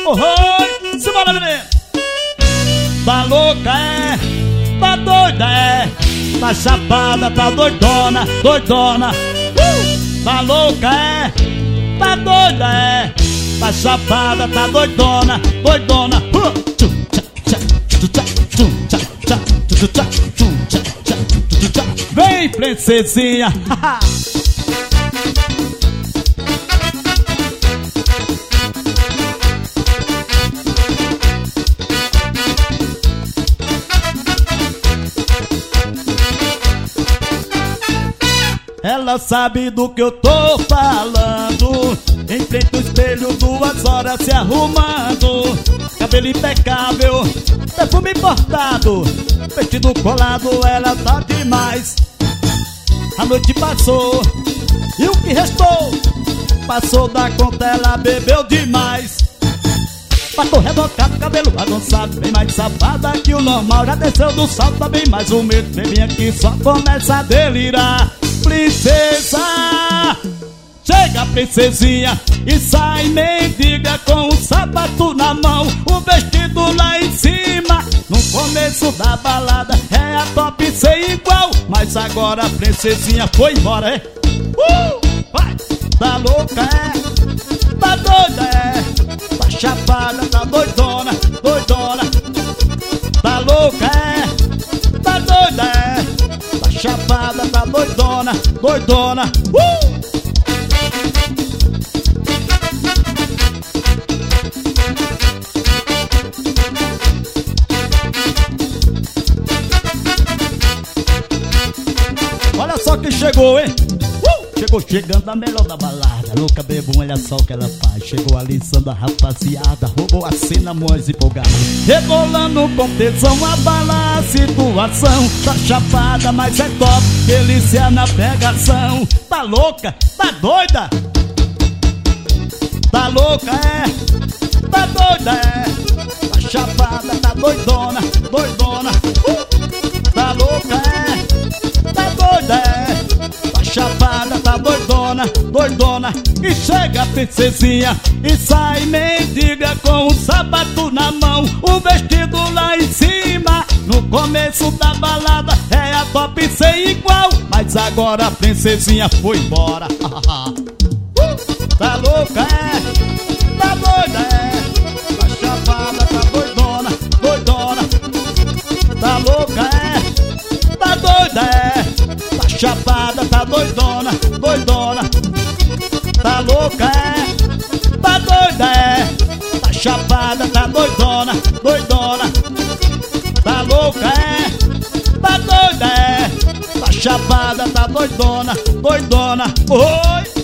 Oi, simbora, menino. Tá louca, é? Tá doida, é? Tá chapada, tá doidona, doidona. Tá louca, é? Tá doida, é? Tá chapada, tá doidona, doidona. Vem, princesinha. Ela sabe do que eu tô falando. Em frente ao espelho, 2 horas se arrumando. Cabelo impecável, perfume importado, vestido colado, ela tá demais. A noite passou e o que restou? Passou da conta, ela bebeu demais. Batou rebocado, cabelo avançado, bem mais safada que o normal. Já desceu do salto, tá bem mais humilde. Bem aqui só começa a delirar. Princesa, chega princesinha e sai mendiga com o sapato na mão, o vestido lá em cima. No começo da balada é a top sem igual, mas agora a princesinha foi embora, é? Vai! Tá louca, é? Tá doida, é? Tá chapada, tá doidona, doidona. Tá louca, é? Tá doida, é? Tá chapada, tá doidona, doidona. Olha só quem chegou, hein? Chegou chegando a melhor da balada. Louca bebum, olha só o que ela faz. Chegou alisando a rapaziada, roubou a cena, mãos empolgadas, rebolando com tesão, abala a situação. Tá chapada, mas é top, delícia na pegação. Tá louca, tá doida? Tá louca, é? Tá doida, é? Tá chapada, tá doidona, doidona. Tá louca, é? Tá doida, é? Tá chapada, tá doidona, doidona. E chega a princesinha e sai mendiga com o sapato na mão, o vestido lá em cima. No começo da balada é a top sem igual, mas agora a princesinha foi embora. Tá louca, é? Tá doida, é? Tá chapada, tá doidona, doidona. Tá louca, é? Tá doida, é? Tá chapada, tá doidona, doidona. Tá louca, é? Tá doida, é? Tá chapada, tá doidona, doidona. Tá louca, é? Tá doida, é? Tá chapada, tá doidona, doidona. Oi!